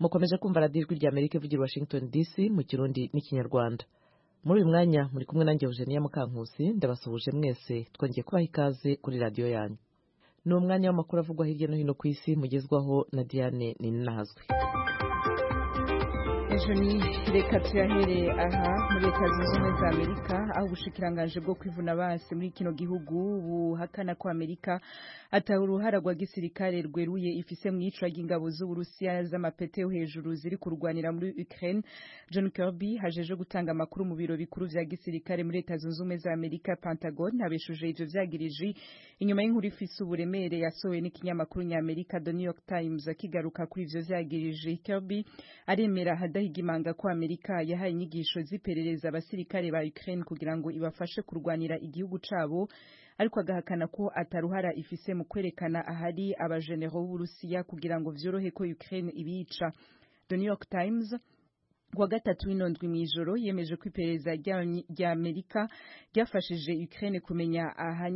mukomeje kumva radiyo ijwi rya Amerika ivugira Washington DC mu Kirundi n'Ikinyarwanda. Muri uyu mwanya muri kumwe nanjye Eugenia Mukankusi, ndabasuhuje mwese twongeye kubaha ikaze kuri radiyo yanyu. Ni umwanya w'amakuru avugwa hirya no hino ku isi mugezwaho na Diane Ninahazwe. Eugenie, reka tuyahere aha muri Leta Zunze Ubumwe za Amerika, aho ubushikiranganje bwo kwivuna base muri kino gihugu buhakana ko Amerika ataha uruhara rwa gisirikare rweruye ifise mu icwa ry'ingabo z'Uburusiya z'amapete yo hejuru ziri kurwanira muri Ukraine. John Kirby hajeje gutanga amakuru mu biro bikuru vya gisirikare muri Leta Zunze Ubumwe za Amerika Pentagon, abeshuje ivyo vyagirije inyuma y'inkuru ifise uburemere yasohowe n'ikinyamakuru ny'Amerika The New York Times akigaruka kuri ivyo vyagirije. Kirby aremera higimanga ko Amerika yahaye inyigisho ziperereza abasirikare ba Ukraine kugira ngo ibafashe kurwanira igihugu cabo, ariko agahakana ko ataruhara ifise mu kwerekana ahari abajenero b'Uburusiya kugira ngo vyorohe ko Ukraine ibica. The New York Times kuwa gatatu w'inondwi mw'ijoro yemeje ko iperereza rya Amerika ryafashije Ukraine kumenya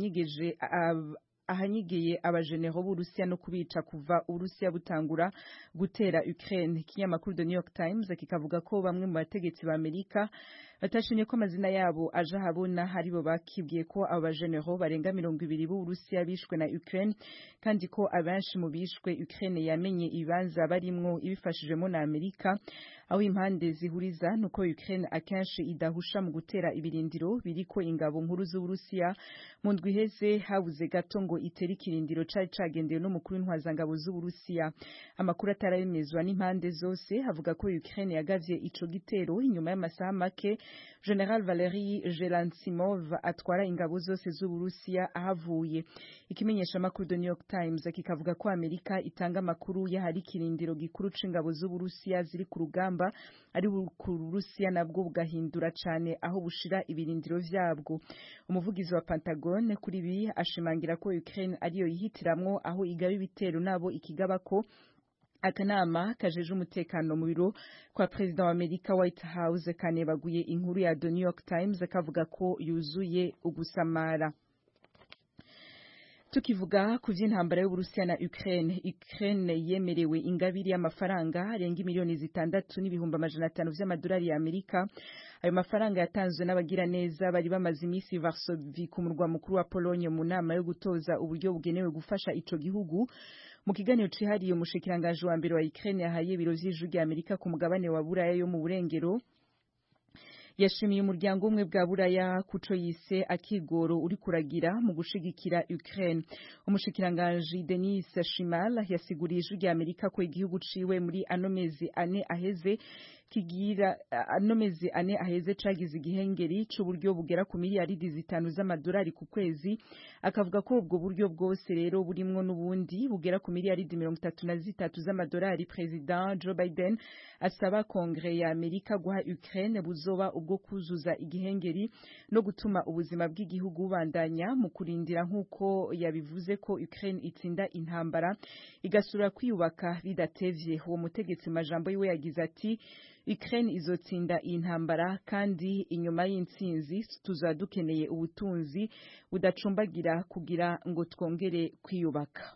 ahanyigeye abajenero b'Urusiya no kubica kuva Urusiya butangura gutera Ukraine. Ikinyamakuru The New York Times kikavuga ko bamwe mu bategetsi ba Amerika batashimye ko amazina yabo aje habona, haribo bakibwiye ko abo bajenero barenga 200 b'Urusiya bishwe na Ukraine, kandi ko abenshi mu bishwe Ukraine yamenye ibibanza barimwo ibifashijemo na Amerika. Aho impande zihuriza nuko Ukraine akenshi idahusha mu gutera ibirindiro biriko ingabo nkuru z'Uburusiya. Mu ndwi iheze habuze gato ngo itera ikirindiro cari cagendewe n'umukuru w'intwazangabo z'Uburusiya. Amakuru atarabemezwa n'impande zose havuga ko Ukraine yagavye ico gitero inyuma y'amasaha make General Valery Gerasimov atwara ingabo zose z'Uburusiya ahavuye. Ikimenyesha makuru The New York Times kikavuga ko Amerika itanga amakuru y'ahari kirindiro gikuru c'ingabo z'Uburusiya ziri ku rugamba, ari ku Burusiya nabwo bugahindura cane aho bushira ibirindiro vyabwo. Umuvugizi wa Pentagon kuri ibi ashimangira ko Ukraine ariyo yihitiramwo aho igaba ibitero nabo ikigabako. Akanama kajeje umutekano mu biro kwa President wa Amerika White House kanebaguye inkuru ya The New York Times kavuga ko yuzuye ugusamara. Tukivuga ku vy'intambara y'Uburusiya na Ukraine yemerewe ingabiri y'amafaranga arenga miliyoni 6,500 vy'amadolari ya Amerika. Ayo mafaranga yatanzwe n'abagira neza bari bamaze imisi Varsovie ku murwa mukuru wa Pologne mu nama yo gutoza uburyo bugenewe gufasha ico gihugu. Mu kiganiro cihariye umushikiranganje wa mbere wa Ukraine yahaye ibiro vy'ijwi rya Amerika ku mugabane wa Buraya yo mu burengero, yashimiye umuryango umwe bwa Buraya kuco yise akigoro uri kuragira mu gushigikira Ukraine. Umushikiranganje Denis Shimal yasiguriye ijwi rya Amerika ko igihugu ciwe muri amezi ane aheze cagize igihengeri c'uburyo bugera ku miliyaridi 5 z'amadolari ku kwezi. Akavuga ko ubwo buryo bwose rero burimwo n'ubundi bugera ku miliyaridi 33 z'amadolari President Joe Biden asaba Kongre ya Amerika guha Ukraine buzoba ubwo kuzuza igihengeri no gutuma ubuzima bw'igihugu bandanya mu kurindira, nk'uko yabivuze ko Ukraine itsinda intambara igasura kwiyubaka bidatevye. Uwo mutegetsi majambo yiwe yagize ati Ukraine izotsinda iyi ntambara, kandi inyuma y'intsinzi tuzadukeneye ubutunzi budacumbagira kugira ngo twongere kwiyubaka.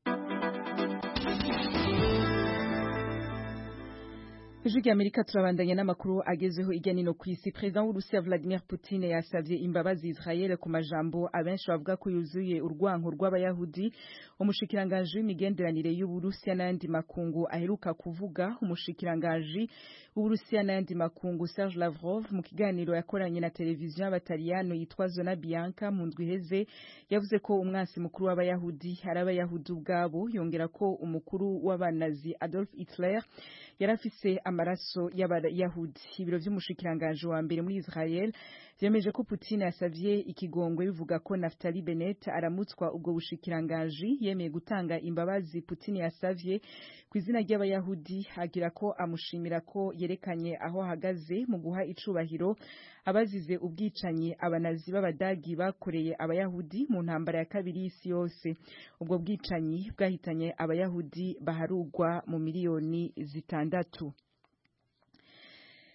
Ijwi rya Amerika turabandanya n'amakuru agezeho irya nino kw'isi. President w'Urusiya Vladimir Putin yasavye imbabazi Israel ku majambo abenshi bavuga ko yuzuye urwanko rw'abayahudi. Umushikiranganje w'imigenderanire y'Uburusiya n'ayandi makungu aheruka kuvuga. Umushikiranganje w'Uburusiya n'ayandi makungu Serge Lavrov mu kiganiro yakoranye na televiziyo y'Abataliyano yitwa Zona Bianca mu ndwi iheze yavuze ko umwasi mukuru w'abayahudi ari abayahudi ubwabo, yongera ko umukuru w'abanazi Adolf Hitler yarafise amaraso y'abayahudi. Ibiro vy'umushikiranganje wa mbere muri Israel vyemeje ko Putin yasavye ikigongwe bivuga ko Naftali Bennett aramutswa ubwo bushikiranganje yemeye gutanga imbabazi Putin yasavye ku izina ry'abayahudi, agira ko amushimira ko yerekanye aho ahagaze mu guha icubahiro abazize ubwicanyi abanazi b'Abadagi bakoreye abayahudi mu ntambara ya kabiri y'isi yose. Ubwo bwicanyi bwahitanye abayahudi baharugwa mu miliyoni 6.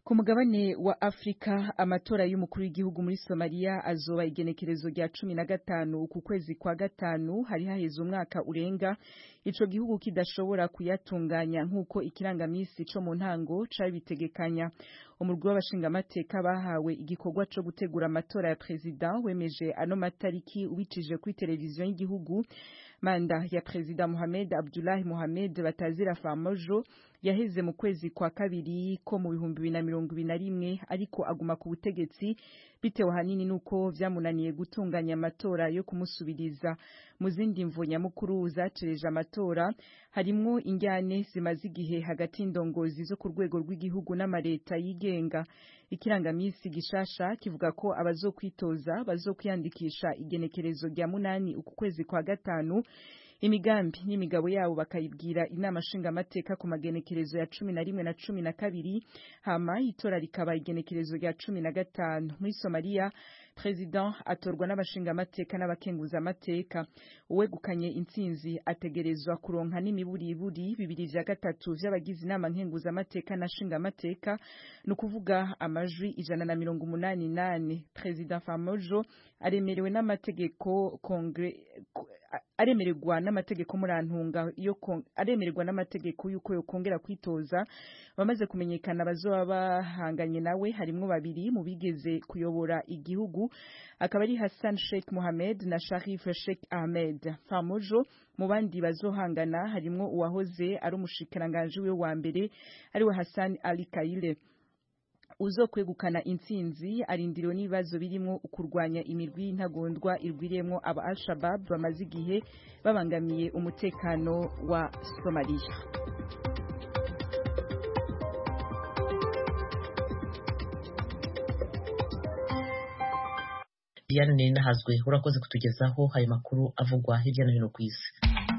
Ku mugabane wa Afrika amatora y'umukuru w'igihugu muri Somalia azoba igenekerezo rya 15 ku kwezi kwa gatanu hari haheze umwaka urenga ico gihugu kidashobora kuyatunganya nkuko ikirangamisi co mu ntango cabitegekanya. Umurwi w'abashingamateka bahawe igikorwa co gutegura amatora ya president wemeje ano matariki ubicije kuri televiziyo y'igihugu. Manda ya President Mohamed Abdullahi Mohamed Batazira Farmajo yaheze mu kwezi kwa kabiri ko mu 2021 ariko aguma ku butegetsi bitewe hanini nuko vyamunaniye gutunganya amatora yo kumusubiriza. Mu zindi mvo nyamukuru zacereje amatora harimwo injyane zimaze igihe hagati y'indongozi zo ku rwego rw'igihugu n'amareta yigenga. Ikirangamisi gishasha kivuga ko abazokwitoza bazokwiyandikisha igenekerezo rya 8 uku kwezi kwa gatanu. Imigambi n'imigabo yabo bakayibwira inama nshingamateka ku magenekerezo ya 11 na 12 hama itora rikaba igenekerezo rya 15. Muri Somalia president atorwa n'abashingamateka n'abakenguza amateka. Uwegukanye intsinzi ategerezwa kuronka n'imiburiburi 2/3 vy'abagize inama nkenguza amateka na shingamateka no kuvuga amajwi 188. President Farmajo aremerewe n'amategeko aremererwa n'amategeko murantunga yo aremererwa n'amategeko yuko yokongera kwitoza. Bamaze kumenyekana bazoba bahanganye nawe harimwo babiri mu bigeze kuyobora igihugu akaba ari Hassan Sheikh Mohamed na Sharif Sheikh Ahmed. Farmajo mu bandi bazohangana harimwo uwahoze ari umushikiranganje we wa mbere ari wa Hassan Ali Kaile. Uzokwegukana intsinzi arindiriwe n'ibibazo birimo ukurwanya imirwi y'intagondwa irwiriyemwo aba Al-Shabaab bamaze igihe babangamiye umutekano wa Somalia. Diane Nahazwe urakoze kutugezaho ayo makuru avugwa hirya no hino ku isi.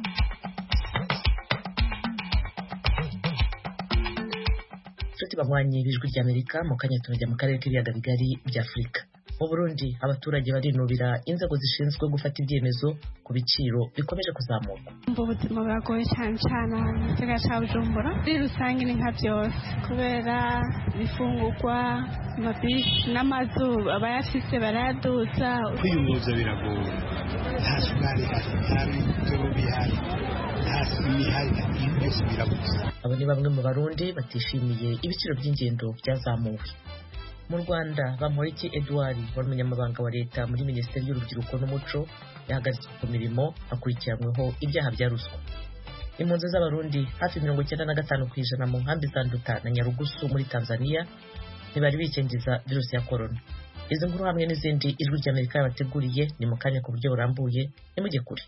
Banywanyi b'Ijwi ry'Amerika mu kanya turajya mu karere k'ibiyaga bigari bya Afurika. Mu Burundi abaturage barinubira inzego zishinzwe gufata ibyemezo ku biciro bikomeje kuzamuka. Ubuzima buragoye cyane mu gisagara cya Bujumbura muri rusange ni nka byose kubera bifungurwa amabisi n'amazu abayafise baraduza. Kwiyunguruza biragoye nta sukari nta bitoro bihari nta sima ihari byose birabuze. Abo ni bamwe mu Barundi batishimiye ibiciro by'ingendo byazamuwe. Mu Rwanda Bamporiki Edouard wari umunyamabanga wa leta muri Minisiteri y'Urubyiruko n'Umuco yahagaritswe ku mirimo akurikiranyweho ibyaha bya ruswa. Impunzi z'Abarundi hafi 95% mu nkambi za Nduta na Nyarugusu muri Tanzania ntibari bikingiza virusi ya corona. Izi nkuru hamwe n'izindi Ijwi ry'Amerika yabateguriye ni mu kanya ku buryo burambuye nimujye kure.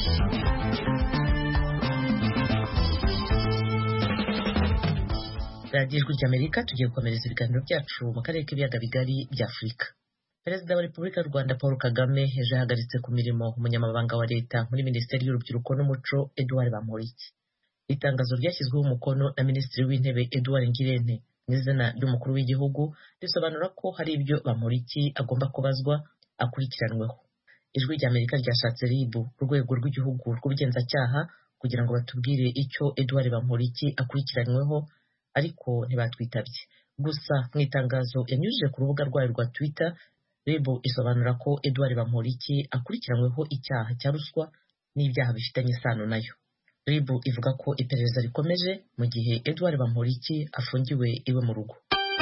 Radio Ijwi ry'Amerika tugiye gukomereza ibiganiro byacu mu karere k'ibiyaga bigari bya Afurika. Perezida wa Repubulika y'u Rwanda Paul Kagame ejo yahagaritse ku mirimo umunyamabanga wa leta muri Minisiteri y'Urubyiruko n'Umuco Edouard Bamporiki. Itangazo ryashyizweho umukono na Minisitiri w'Intebe Edouard Ngirente mu izina ry'umukuru w'igihugu risobanura ko hari ibyo Bamporiki agomba kubazwa akurikiranweho. Ijwi ry'Amerika ryashatse RIB urwego rw'igihugu rw'ubugenzacyaha kugira ngo batubwire icyo Edouard Bamporiki akurikiranweho ariko ntibatwitabye. Gusa mu itangazo yanyujije ku rubuga rwayo rwa Twitter RIB isobanura ko Edouard Bamporiki akurikiranyweho icyaha cya ruswa n'ibyaha bifitanye isano nayo. RIB ivuga ko iperereza rikomeje mu gihe Edouard Bamporiki afungiwe iwe mu rugo.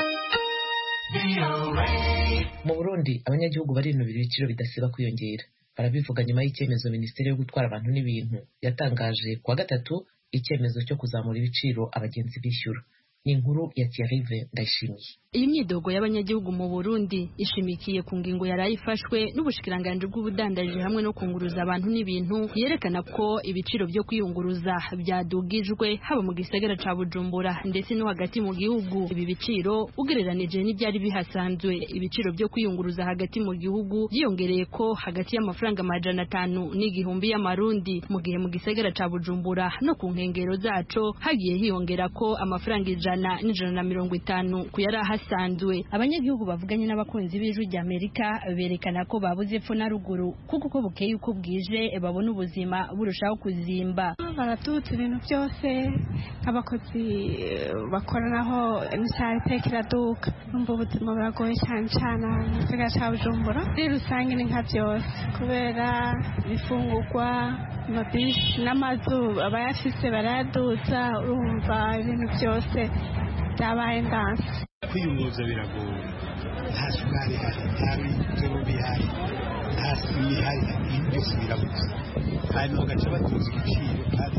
Mu Burundi abanyagihugu barinubira ibiciro bidasiba kwiyongera. Barabivuga nyuma y'icyemezo Minisiteri yo gutwara abantu n'ibintu yatangaje kuwa gatatu icyemezo cyo kuzamura ibiciro abagenzi bishyura. Ni inkuru ya Thierry Ndayishimiye. Iyi myidogo y'abanyagihugu mu Burundi ishimikiye ku ngingo yarayifashwe n'ubushikiranganje bw'ubudandaje hamwe no kunguruza abantu n'ibintu yerekana ko ibiciro byo kwiyunguruza byadugijwe haba mu gisagara ca Bujumbura ndetse no hagati mu gihugu. Ibi biciro ugereranije n'ibyari bihasanzwe ibiciro byo kwiyunguruza hagati mu gihugu byiyongereye ko hagati y'amafaranga 500 n'igihumbi y'amarundi mu gihe mu gisagara ca Bujumbura no ku nkengero zaco hagiye hiyongera ko amafaranga 100 1,150 ku yari ahasanzwe. Abanyagihugu bavuganye n'abakunzi b'Ijwi ry'Amerika berekana ko babuze epfo na ruguru kuko uko bukeye uko bwije babona ubuzima burushaho kuzimba. Baratutse ibintu byose, abakozi bakoranaho imishahara ikiraduka, numva ubuzima buragoye cyane cyane mu gisagara cya Bujumbura. Muri rusange ni nka byose kubera ibifungurwa, amabisi n'amazu abayafise barayaduza, urumva ibintu byose byabaye ndanse. Kwiyunguruza biragoye, nta sukari ihari, nta bitoro bihari, nta sima ihari, ibintu byose birabuze. Hanyuma bagaca batuza igiciro kandi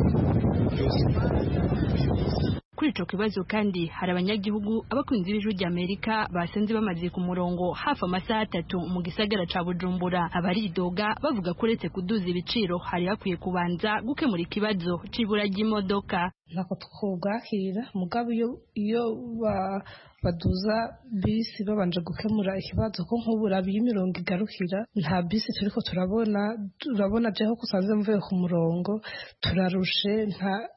byose bibuze. Kuri ico kibazo kandi hari abanyagihugu abakunzi b'Ijwi ry'Amerika basenze bamaze ku murongo hafi amasaha 3 mu gisagara ca Bujumbura. Abaridoga bavuga ko uretse kuduza ibiciro hari hakwiye kubanza gukemura ikibazo c'ibura ry'imodoka. Nako twubwakira mugabo iyo baduza bisi babanje gukemura ikibazo ko nk'ubura b'imirongo igarukira nta bisi turiko turabona jeho kusanze mvuye ku murongo turarushe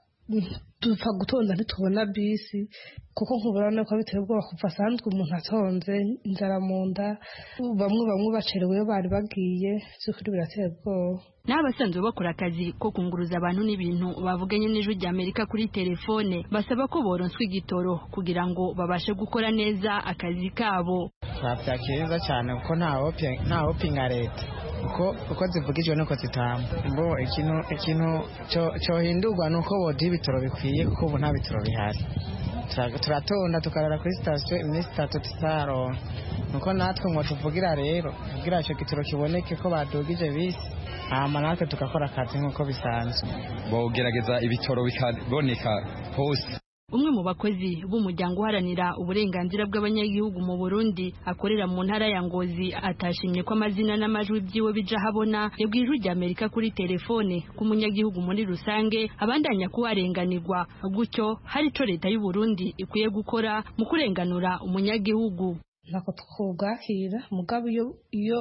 dupfa gutonda ntitubona bisi kuko nk'uburana ko biteye ubwoba kuva asanzwe umuntu atonze inzara mu nda, bamwe bacereweyo bari bagiye by'ukuri birateye ubwoba. N'abasanzwe bakora akazi ko kunguruza abantu n'ibintu bavuganye n'Ijwi ry'Amerika kuri telefone basaba ko boronswa igitoro kugira ngo babashe gukora neza akazi kabo. Byakiriza cyane kuko nta hopinga leta uko zivugijwe nuko zitamba. Mbo ikintu cyo hindurwa nuko bodi ibitoro bikwiye kuko ubu nta bitoro bihari. Turatonda tukarara kuri station iminsi 3 tutaronka. Nuko natwe ngo tuvugira rero kugira icyo gitoro kiboneke ko badugije bisi hama natwe tukakora akazi nk'uko bisanzwe. Bogerageza ibitoro bikaboneka hose. Umwe mu bakozi b'umuryango uharanira uburenganzira bw'abanyagihugu mu Burundi akorera mu ntara ya Ngozi atashimye ko amazina n'amajwi byiwe bija habona yabwiye Ijwi ry'Amerika kuri telefone ku munyagihugu muri rusange abandanya kubarenganirwa, gutyo hari ico leta y'u Burundi ikwiye gukora mu kurenganura umunyagihugu. Nako twubwakira mugabo iyo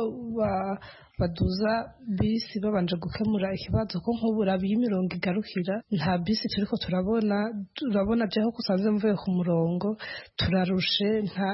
baduza bisi babanje gukemura ikibazo ko nk'ubura b'imirongo igarukira nta bisi turiko turabona jeho kusanze mvuye ku murongo turarushe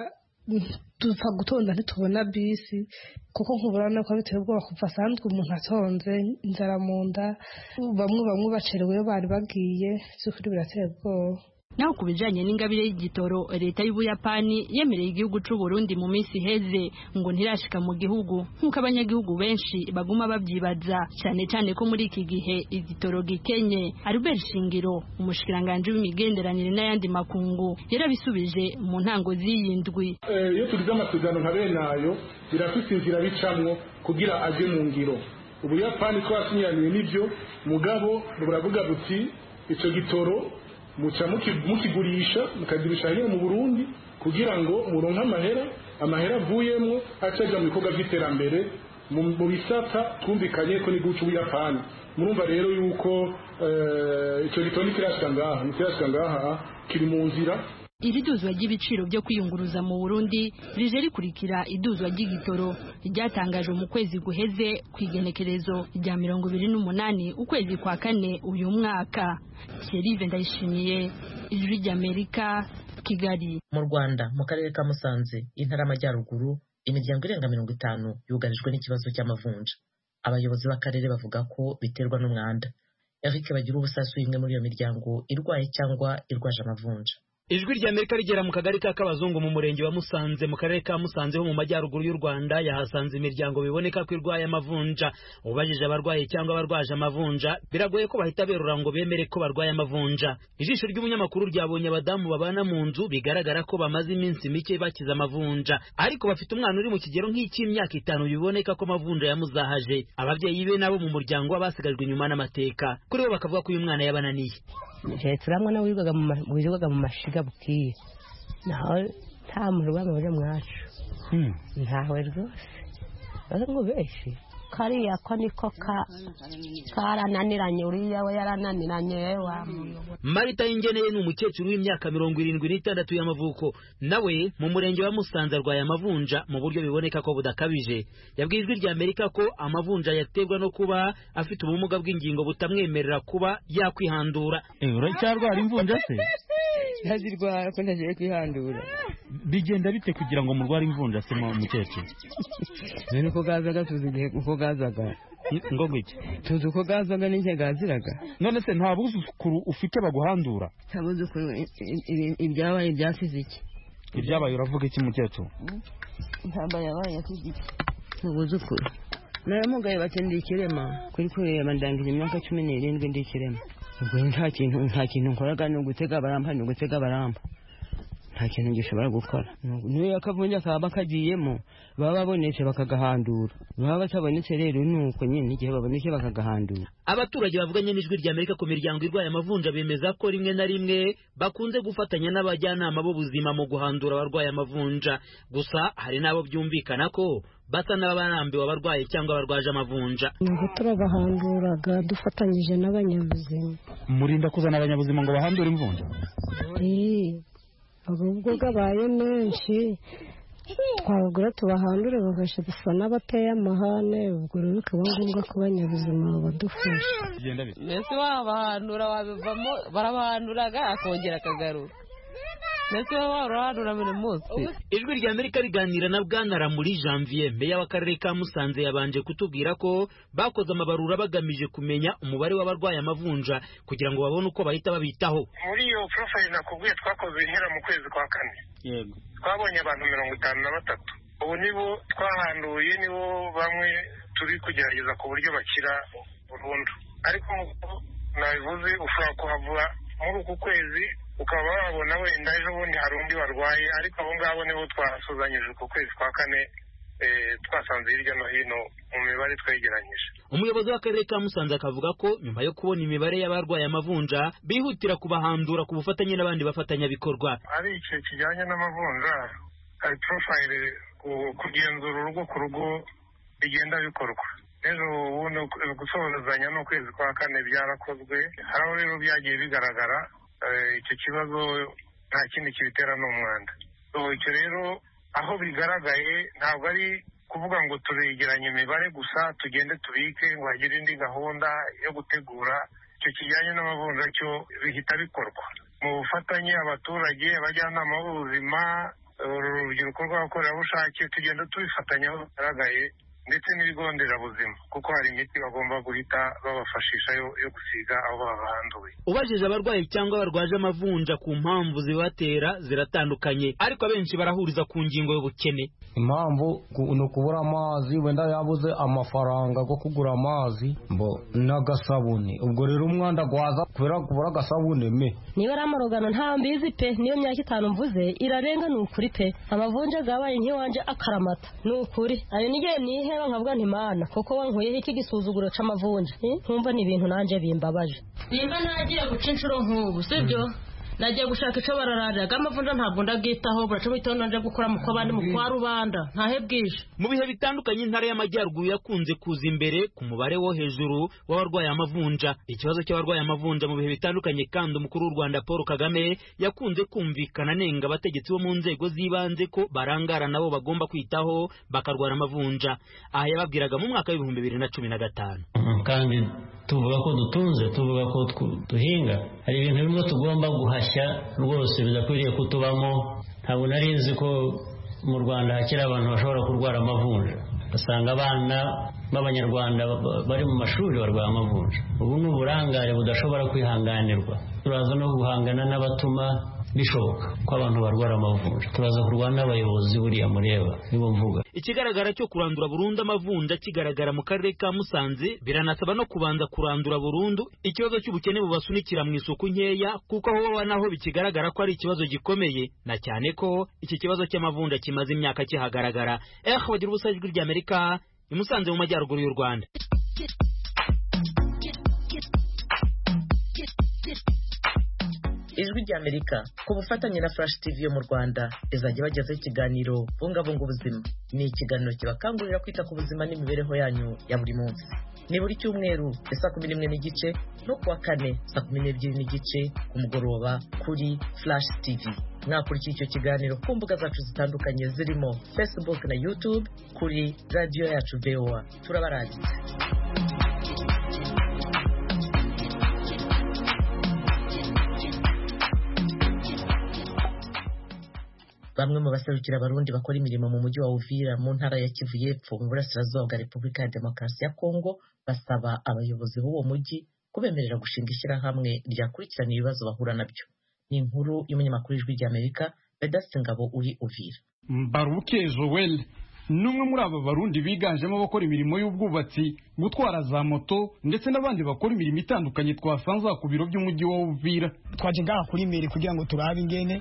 dupfa gutonda ntitubona bisi kuko nk'uburana ko biteye ubwoba kuva asanzwe umuntu atonze inzara mu nda, bamwe bacereweyo bari bagiye by'ukuri birateye ubwoba. Naho kubijanye n'ingabire y'igitoro leta y'Ubuyapani yemereye igihugu c'u Burundi mu minsi heze ngo ntirashika mu gihugu nkuko abanyagihugu benshi baguma babyibaza cyane ko muri iki gihe igitoro gikenye. Albert Shingiro umushikiranganje w'imigenderanire n'ayandi makungu yarabisubije mu ntango z'iyindwi. Iyo tugize amasezerano nka bene ayo birafite inzira bicamwo kugira aje mu ngiro. Ubuyapani twasinyaniye n'ibyo mugabo buravuga buti ico gitoro muca mukigurisha mukagirisha hino mu Burundi kugira ngo muronke amahera avuyemwo acaja mu bikorwa by'iterambere mu bisata twumvikanye ko ni guca Ubuyapani. Murumva rero yuko icyo gitoro kirashika ngaha kiri mu nzira. Iri duzwa ry'ibiciro byo kwiyunguruza mu Burundi rije rikurikira iduzwa ry'igitoro ryatangajwe mu kwezi guheze kwigenekerezo rya 28 ukwezi kwa kane uyu mwaka. Thierry Ndayishimiye, Ijwi ry'Amerika, Kigali. Mu Rwanda mu karere ka Musanze intara y'Amajyaruguru imiryango irenga 50 yugarijwe n'ikibazo cy'amavunja. Abayobozi b'akarere bavuga ko biterwa n'umwanda. Eric Bagira ubusasuye imwe muri iyo miryango irwaye cyangwa irwaje amavunja. Ijwi ry'Amerika rigera mu kagari ka Kabazungu mu murenge wa Musanze mu karere ka Musanze ho mu majyaruguru y'u Rwanda yahasanze imiryango biboneka ko irwaye amavunja. Ubajije abarwaye cyangwa abarwaje amavunja biragoye ko bahita berura ngo bemere ko barwaye amavunja. Ijisho ry'umunyamakuru ryabonye abadamu babana mu nzu bigaragara ko bamaze iminsi mike bakiza amavunja, ariko bafite umwana uri mu kigero nk'icy'imyaka 5 biboneka ko amavunja yamuzahaje. Ababyeyi be nabo mu muryango basigajwe inyuma n'amateka, kuri bo bakavuga ko uyu mwana yabananiye. Turamwe na wigaga mu mashiga bukiye naho nta muntu bamwe mwacu ntawe rwose ngo beshi kariya ko niko karananiranye uriya we yarananiranye wa Marita Ingeneye ni umukecuru w'imyaka 76 y'amavuko, nawe mu murenge wa Musanze arwaye amavunja mu buryo biboneka ko budakabije. Yabwiye Ijwi ry'Amerika ko amavunja yaterwa no kuba afite ubumuga bw'ingingo butamwemerera kuba yakwihandura. Uracyarwara imvunja se? ntazirwara ko ntagiye kwihandura. Bigenda bite kugira ngo murware imvunja se mukecuru? None uko gazaga tuzi igihe uko gazaga. Ngo gwiki? Tuzi uko gazaga n'inke gaziraga. None se nta buzukuru ufite baguhandura? Nta buzukuru ibyabaye byasize iki? Ibyabaye uravuga iki mukecuru? Ntamba yabaye yasize iki? Ubuzukuru. Naramugaye batendi ikirema kuri kureba ndangije imyaka 17 ndi ikirema. Ubwo nta kintu nkoraga no gutega baramba nta kintu gishobora gukora. Niyo yakavunja kaba kagiyemo baba babonetse bakagahandura. Baba batabonetse rero nuko nyine igihe babonetse bakagahandura. Abaturage bavuganye n'ijwi rya Amerika ku miryango irwaye amavunja bemeza ko rimwe na rimwe bakunze gufatanya n'abajyanama b'ubuzima mu guhandura abarwaye amavunja. Gusa hari nabo byumvikana ko basa n'abarambiwe abarwaye cyangwa abarwaje amavunja. Nuko turabahanduraga dufatanyije n'abanyabuzima. Murinda kuzana abanyabuzima ngo bahandure imvunja? Ubwo gabaye menshi twabagura tubahandure bagasha gusa n'abateye amahane. Ubwo rero bikaba ngombwa ko abanyabuzima badufasha. Mbese wabahandura wabivamo barabahanduraga akongera akagaruka. Mbese wabahandura buri munsi. Ijwi rya Amerika riganira na Bwana Ramuri Janvier meya w'akarere ka Musanze yabanje kutubwira ko bakoze amabarura bagamije kumenya umubare w'abarwaye amavunja kugira ngo babone uko bahita babitaho. Muri iyo profile nakubwiye twakoze ihera mu kwezi kwa 4. Yego. Twabonye abantu 53. Ubu nibo twahanduye nibo bamwe turi kugerageza ku buryo bakira burundu. Ariko nabivuze ushobora kuhavura muri uku kwezi ukaba wabona wenda ejo bundi hari undi warwaye, ariko abo ngabo nibo twasuzanyije ku kwezi kwa 4 twasanze hirya no hino mu mibare twegeranyije. Umuyobozi w'akarere ka Musanze akavuga ko nyuma yo kubona imibare y'abarwaye amavunja bihutira kubahandura ku bufatanye n'abandi bafatanyabikorwa. Ari igihe kijyanye n'amavunja hari profile kugenzura urugo ku rugo bigenda bikorwa. Ejo ubundi gusohorezanya n'ukwezi kwa 4 byarakozwe. Hari aho rero byagiye bigaragara icyo kibazo nta kindi kibitera n'umwanda. Icyo rero aho bigaragaye ntabwo ari kuvuga ngo turegeranye imibare gusa tugende tubike ngo hagire indi gahunda yo gutegura. Icyo kijyanye n'amavunja cyo bihita bikorwa mu bufatanye abaturage, abajyanama b'ubuzima, urubyiruko rw'abakorerabushake, tugenda tubifatanya aho bigaragaye, ndetse n'ibigo nderabuzima kuko hari imiti bagomba guhita babafashisha yo gusiga aho babahanduye. Ubajije abarwayi cyangwa barwaje amavunja ku mpamvu zibatera ziratandukanye, ariko abenshi barahuriza ku ngingo y'ubukene. Impamvu no kubura amazi, wenda yabuze amafaranga go kugura amazi mbo n'agasabune. Ubwo rero umwanda gwaza kubera kubura agasabune me. Niba ramurogano nta mbizi pe, niyo myaka 5 mvuze irarenga n'ukuri pe. Amavunja gabaye nk'iwanje akaramata n'ukuri. Ayo nigiye nihe nkavuga nti Mana koko wankuyeho iki gisuzuguro c'amavunja. Nkumva ni ibintu nanje bimbabaje. Nimba nagiye guca inshuro nk'ubu sibyo nagiye gushaka ico barararaga amavunja ntabwo ndagitaho buraca mitono nje gukora mu kwabandi mu kwa rubanda ntahe bwije. Mu bihe bitandukanye intara y'amajyaruguru yakunze kuza imbere ku mubare wo hejuru w'abarwaye amavunja. Ikibazo cy'abarwaye amavunja mu bihe bitandukanye kandi umukuru w'u Rwanda Paul Kagame yakunze kumvikana nenga abategetsi bo mu nzego z'ibanze ko barangara nabo bagomba kwitaho bakarwara amavunja. Aha yababwiraga mu mwaka wa 2015. Kandi tuvuga ko dutunze, tuvuga ko duhinga, hari ibintu bimwe tugomba guhashya rwose bidakwiriye kutubamo. Ntabwo nari nzi ko mu Rwanda hakiri abantu bashobora kurwara amavunja. Basanga abana b'Abanyarwanda bari mu mashuri barwaye amavunja. Ubu ni uburangare budashobora kwihanganirwa. Turaza no guhangana n'abatuma bishoboka ko abantu barwara amavunja. Turaza kurwana n'abayobozi buriya mureba nibo mvuga. Ikigaragara cyo kurandura burundu amavunja kigaragara mu karere ka Musanze, biranasaba no kubanza kurandura burundu ikibazo cy'ubukene bubasunikira mu isuku nkeya, kuko aho naho bikigaragara ko ari ikibazo gikomeye, na cyane ko iki kibazo cy'amavunja kimaze imyaka kihagaragara. Bagira ubusa ijwi rya Amerika i Musanze mu majyaruguru y'u Rwanda. Ijwi rya Amerika ku bufatanye na Flash TV yo mu Rwanda izajya bagezaho ikiganiro bungabunga ubuzima. Ni ikiganiro kibakangurira kwita ku buzima n'imibereho yanyu ya buri munsi. Ni buri cyumweru saa 11 n'igice no kuwa 4 saa 12 n'igice ku mugoroba kuri Flash TV. Mwakurikiye icyo kiganiro ku mbuga zacu zitandukanye zirimo Facebook na YouTube kuri radio yacu VOA. Turabarangitse. Bamwe mu baserukira abarundi bakora imirimo mu mujyi wa Uvira mu ntara ya Kivu y'Epfo mu burasirazuba bwa Repubulika ya Demokarasi ya Kongo basaba abayobozi b'uwo mujyi kubemerera gushinga ishyirahamwe ryakurikirana ibibazo bahura nabyo. Ni inkuru y'umunyamakuru w'Ijwi ry'Amerika Vedaste Ngabo uri Uvira. Mbaruke Joel numwe muri aba barundi biganjemo abakora imirimo y'ubwubatsi, gutwara za moto ndetse n'abandi bakora imirimo itandukanye twasanze ku biro by'umujyi wa Uvira. Twaje ngaha kuri meri kugira ngo turabe ingene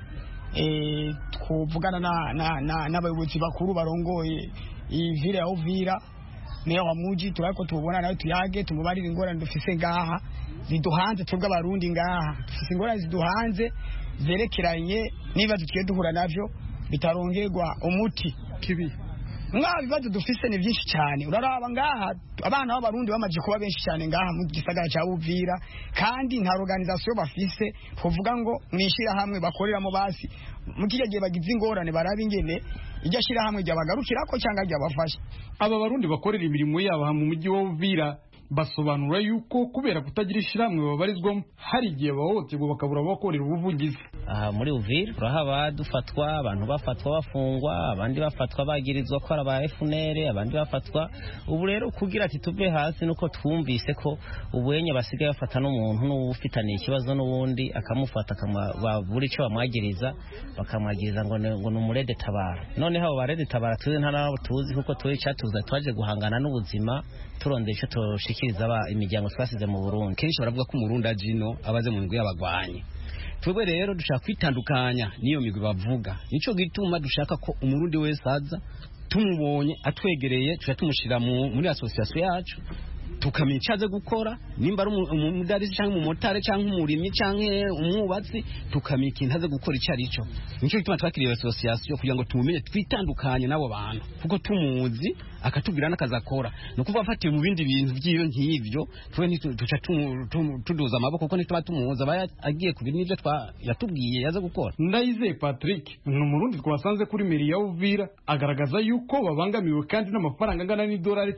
twuvugana n'abayobozi bakuru barongoye Uvira ya Uvira meya wa muji, turako tubona nawe tuyage tumubarira ingorane dufise ngaha ziduhanze twebwe abarundi ngaha dufise ingorane ziduhanze zerekeranye n'ibibazo tugiye duhura navyo bitarongerwa umuti kibi. Ibibazo dufise ni byinshi cyane, uraraba ngaha abana b'abarundi bamaze kuba benshi cyane ngaha mu gisagara cya Uvira, kandi nta organisation bafise kuvuga ngo mwishira hamwe bakoreramo basi mu gihe bagize ingorane barabe ingene ijya shira hamwe ryabagarukirako cyangwa ryabafasha. Aba barundi bakorera imirimo yabo mu mujyi wa Uvira basobanura yuko kubera kutagira ishiramwe babarizwamo hari igihe bahohoterwa bakabura abakorera ubuvugizi. Aha muri Uvira turahaba dufatwa, abantu bafatwa bafungwa, abandi bafatwa bagirizwa ko aba FNL, abandi bafatwa. Ubu rero kugira ati tuve hasi nuko twumvise ko ubuyenye basigaye bafata n'umuntu n'ufitaniye ikibazo n'ubundi akamufata akamabura icyo bamwagiriza, bakamwagiriza ngo ni umurede tabara. None habo barede tabara tuzi ntarabo tuzi kuko turi cyatuza twaje guhangana n'ubuzima turondeye icyo toshikiriza imiryango twasize mu Burundi. Kenshi baravuga ko umurundi ajino abaze mu ndwi y'abagwanyi. Twebwe rero dushaka kwitandukanya niyo migwi bavuga, nico gituma dushaka ko umurundi wese aza tumubonye atwegereye tuca tumushira muri association yacu tukamenya icyaze gukora, nimba ari umudarisi cyangwa umumotari cyangwa umurimyi cyangwa umwubatsi, tukamenya ikintu aze gukora icyo ari cyo. Nicyo gituma twakiriye association kugira ngo tumumenye twitandukanye nabo bantu, kuko tumuzi akatubwira n'akazi akora. No kuva afatiye mu bindi bintu by'iyo nk'ivyo twe tuca tuduza amaboko kuko nituba tumuza agiye ku bintu byo yatubwiye yaze gukora. Ndayizeye Patrick ni umurundi twasanze kuri meri ya Uvira, agaragaza yuko babangamiwe kandi n'amafaranga angana n'idolari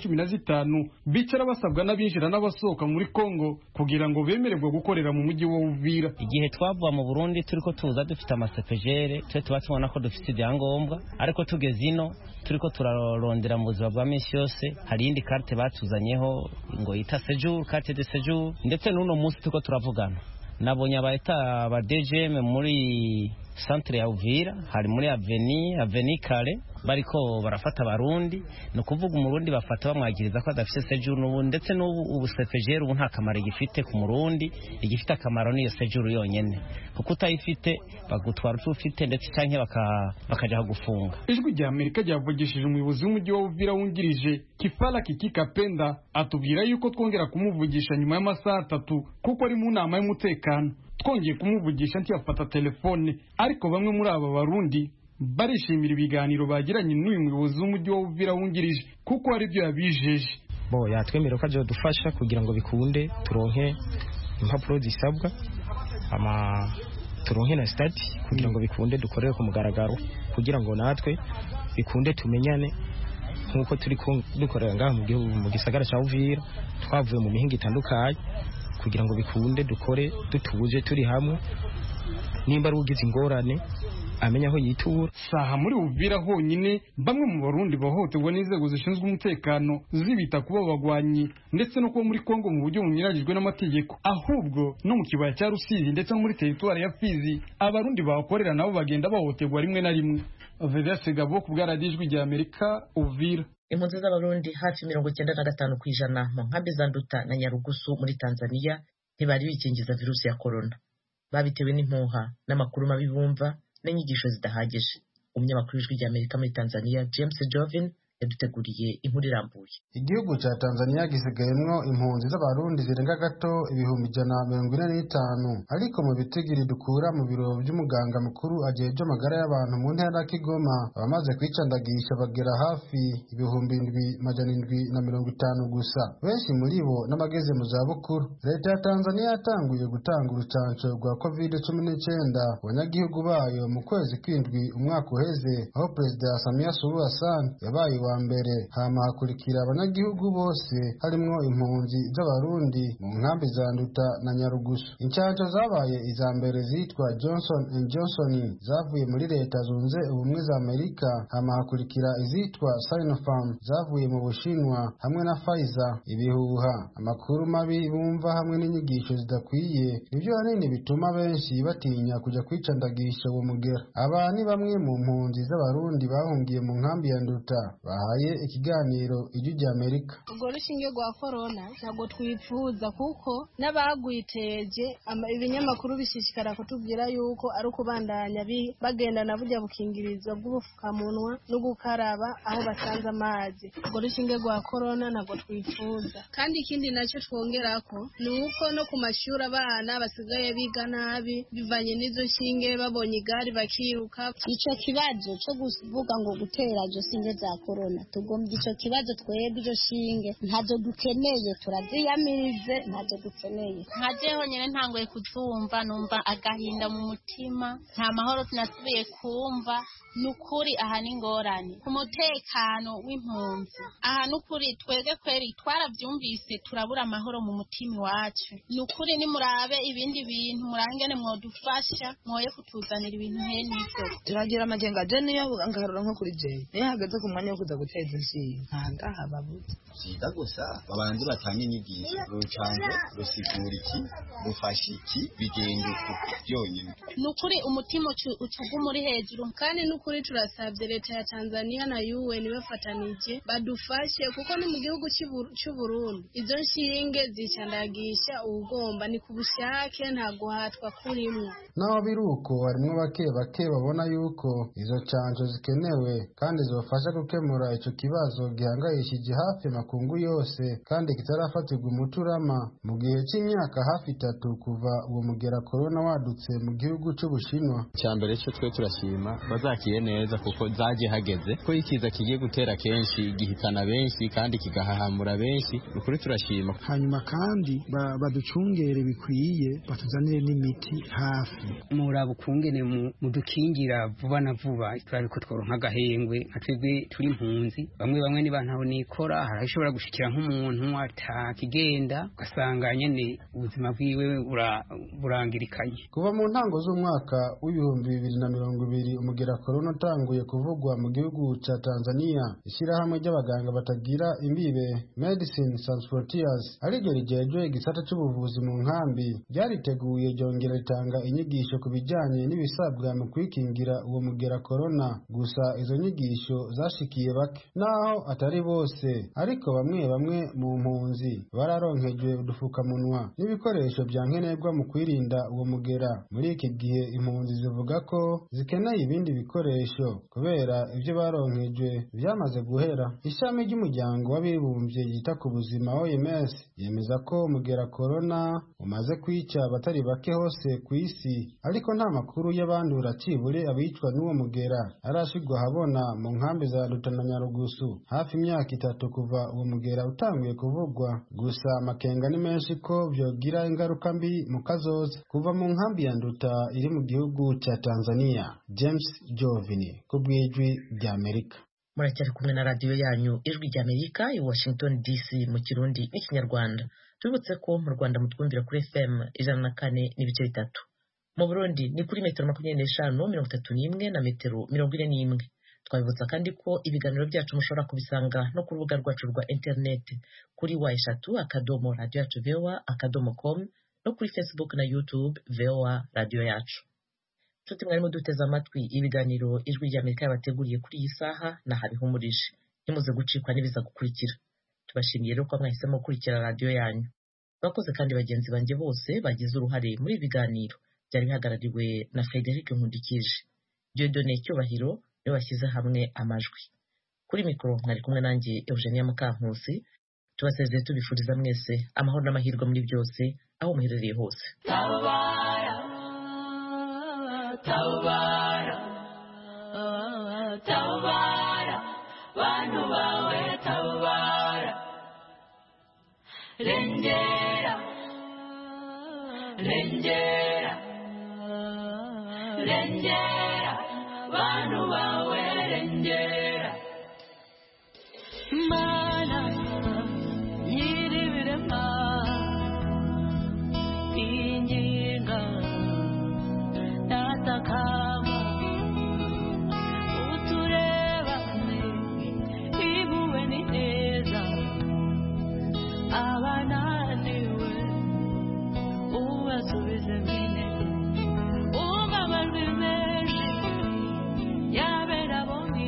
15 bicara basabwa n'abinjira n'abasohoka muri Kongo kugira ngo bemererwe gukorera mu mujyi wa Uvira. Igihe twavuye mu Burundi turiko tuza dufite amasepejere twe tuba tubona ko dufite ibyangombwa, ariko tugeze ino turiko turarondera mu buzima bwa minsi yose hari indi carte batuzanyeho ngo yita séjour, carte de séjour, ndetse n'uno munsi turiko turavugana nabonye abayita ba DGM muri centre ya Uvira, hari muri avenue Kale bariko barafata abarundi, no kuvuga umurundi bafata bamwagiriza ko adafite séjour n'ubu, ndetse n'ubu CPGR ubu nta kamaro igifite ku murundi, igifite akamaro niyo séjour yonyene, kuko utayifite bagutwara ufite ndetse canke bakaja gufunga. Ijwi rya Amerika ryavugishije umuyobozi w'umujyi wa Uvira wungirije Kifala Kikikapenda atubwira yuko twongera kumuvugisha nyuma y'amasaha 3 kuko ari mu nama y'umutekano. Twongeye kumuvugisha ntiyafata telefone, ariko bamwe muri aba barundi barishimira ibiganiro bagiranye n'uyu muyobozi w'umujyi wa Uvira wungirije kuko ari byo yabijeje. Yatwemerera ko aje dufasha kugira ngo bikunde turonke impapuro zisabwa turonke na stati kugira ngo bikunde dukorere ku mugaragaro, kugira ngo natwe bikunde tumenyane nkuko turi dukorera ngaha mu gisagara cya Uvira, twavuye mu mihinga itandukanye kugira ngo bikunde dukore dutuje turi hamwe, nimba ari ugize ingorane amenya aho yitura. Saha muri Uvira honyine bamwe mu barundi bahohoterwa n'inzego zishinzwe umutekano zibita kuba bagwanyi ndetse no kuba muri Kongo mu buryo bunyuranyijwe n'amategeko, ahubwo no mu kibaya cya Rusizi ndetse no muri teritwari ya Fizi abarundi bakorera nabo bagenda bahohoterwa rimwe na rimwe. Vedaste Ngabo ku bwa Radio Ijwi rya Amerika, Uvira. Impunzi z'abarundi hafi 95% mu nkambi za Nduta na Nyarugusu muri Tanzania ntibari bikingiza virusi ya corona, babitewe n'impuha n'amakuru mabi bumva n'inyigisho zidahagije. Umunyamakuru w'Ijwi rya Amerika muri Tanzania James Jovin yaduteguriye inkuru irambuye. Igihugu cya Tanzania gisigayemwo impunzi z'abarundi zirenga gato 145, ariko mu bitigiri dukura mu biro by'umuganga mukuru ajejwe amagara y'abantu mu ntara ya Kigoma abamaze kwicandagisha bagera hafi 750 gusa, benshi muri bo n'abageze mu zabukuru. Leta ya Tanzania yatanguye gutanga urucanco rwa COVID-19 abanyagihugu bayo mu kwezi kw'indwi umwaka uheze, aho Perezida Samia Suluhu Hassan yabaye wa mbere, hama hakurikira abanyagihugu bose harimwo impunzi z'abarundi mu nkambi za Nduta na Nyarugusu. Incanco zabaye iza mbere zitwa Johnson & Johnson zavuye muri leta zunze ubumwe za Amerika, hama hakurikira izitwa Sinopharm zavuye mu Bushinwa hamwe na Pfizer. Ibihuha, amakuru mabi bumva hamwe n'inyigisho zidakwiye nivyo hanini bituma benshi batinya kuja kwicandagisha uwo mugera. Aba ni bamwe mu mpunzi z'abarundi bahungiye mu nkambi ya Nduta bahaye ikiganiro Ijwi ry'Amerika. Ubwo rushinge rwa corona ntabwo twipfuza kuko n'abagwiteje ibinyamakuru bishishikara kutubwira yuko ari ukubandanya bagenda na burya bukingirizo bw'ubufukamunwa no gukaraba aho basanze amazi. Ubwo rushinge rwa corona ntabwo twifuza. Kandi ikindi nacyo twongerako ni uko no ku mashuri abana basigaye biga nabi bivanye n'izo shinge, babonye igari bakiruka. Ico kibazo cyo kuvuga ngo gutera izo shinge za corona, tugombye ico kibazo twebwe izo shinge ntazo dukeneye, turaziyamirize, ntazo dukeneye. Nkajeho nyene ntangoye kuzumva, numva agahinda mu mutima, nta mahoro tunasubiye kumva. Nukuri aha n'ingorane ku mutekano w'impunzi, aha nukuri twege kweri twaravyumvise, turabura amahoro mu mutima wacu. Nukuri nimurabe ibindi bintu, murangene mwodufasha, mwoye kutuzanira ibintu nk'ivyo. Turagira amagenga je niyo ngarura nko kuri je niyo hageze ku mwanya wo kuza guteza inshinga ntangaha babuze siga gusa babanze batanga inyigisho rucango rusigura iki rufasha iki bigende byonyine. Nukuri umutima ucuga muri hejuru, kandi nukuri turasabye leta ya Tanzania na UN bafatanije badufashe, kuko ni mu gihugu cy'u Burundi izo nshinge zicandagisha ugomba ni kubushake, nta guhatwa kurimwe. Naho biruko harimwo bake babona yuko izo canco zikenewe kandi zofasha gukemura ico kibazo gihangayishije hafi makungu yose kandi kitarafatirwa umuturama mu gihe c'imyaka hafi 3 kuva uwo mugera corona wadutse mu gihugu c'Ubushinwa. Cyambere cyo twe turashima bazakiye neza kuko zaje hageze ko ikiza kigiye gutera kenshi gihitana benshi kandi kigahahamura benshi, ukuri turashima. Hanyuma kandi baducungere bikwiye, batuzanire n'imiti hafi. Muraba ukungene mudukingira vuba na vuba, turabiko tworonka agahengwe atwebwe turi impunzi. Bamwe ni bantaho nikora, harashobora gushikira nk'umuntu atakigenda ugasanga nyene ubuzima bwiwe burangirikanye. Kuva mu ntango z'umwaka w'ibihumbi 2020 umugera corona utanguye kuvugwa mu gihugu ca Tanzania, ishyirahamwe ry'abaganga batagira imbibe Medicine Sans Frontiers ariryo rijejwe igisata c'ubuvuzi mu nkambi ryariteguye ryongera ritanga inyigisho ku bijanye n'ibisabwa mu kwikingira uwo mugera corona. Gusa izo nyigisho zashikiye bake, naho atari bose, ariko bamwe mu mpunzi bararonkejwe udufukamunwa n'ibikoresho bya nkenerwa mu kwirinda uwo mugera. Muri iki gihe impunzi zivuga ko zikeneye ibindi bikoresho kubera ibyo baronkejwe byamaze guhera. Ishami ry'umuryango w'abibumbye yita ku buzima OMS yemeza ko umugera corona umaze kwica abatari bake hose ku isi, ariko nta makuru y'abandura cibure abicwa n'uwo mugera arashigwa habona mu nkambi za Nduta na Nyarugusu hafi imyaka 3 kuva uwo mugera utanguye kuvugwa. Gusa amakenga ni menshi ko byogira ingaruka mbi mu kazoza. Kuva mu nkambi ya Nduta iri mu gihugu ca Tanzania, James Jovini ku bw'Ijwi ry'Amerika. Muracyari kumwe na radio yanyu Ijwi ry'Amerika i Washington DC mu Kirundi n'Ikinyarwanda. Tubutse ko mu Rwanda mutwumvira kuri FM 104.3, mu Burundi ni kuri metero 25.31 na metero 41. Twabibutsa kandi ko ibiganiro byacu mushobora kubisanga no ku rubuga rwacu rwa internet kuri wa3.radio.voa.com no kuri Facebook na YouTube VOA Radio Yacu. Nshuti mwarimo duteze amatwi ibiganiro Ijwi ry'Amerika yabateguriye kuri iyi saha na habihumurije, nimuze gucikwa n'ibiza gukurikira. Tubashimiye rero ko mwahisemo gukurikira radio yanyu. Bakoze kandi bagenzi banjye bose bagize uruhare muri ibiganiro byari bihagarariwe na Frederic Nkundikije. Dieudonné Cyubahiro niwe washyize hamwe amajwi. Kuri mikoro mwari kumwe nanjye Eugenia Mukankusi. Tubasezeye tubifuriza mwese amahoro n'amahirwe muri byose aho muherereye hose. Tabara, tabara, bantu bawe tabara, rengera, rengera, rengera, bantu bawe